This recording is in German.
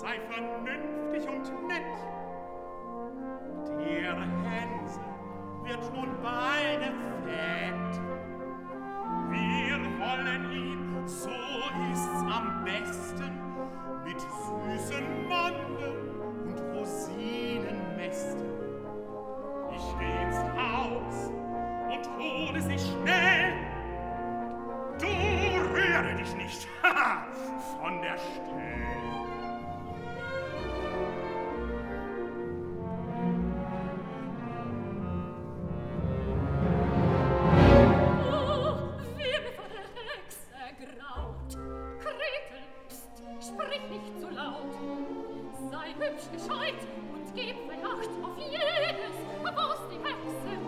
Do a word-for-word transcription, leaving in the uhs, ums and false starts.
sei vernünftig und nett. Der Hänsel wird nun bald fett. Wir wollen ihn, so ist's am besten, mit süßen Mandeln und Rosinen mästen. Ich geh ins Haus und hole sie schnell. Du rühre dich nicht, haha, von der Stelle. Sprich nicht so laut, sei hübsch gescheit und gib Verdacht auf jedes, was die Hexe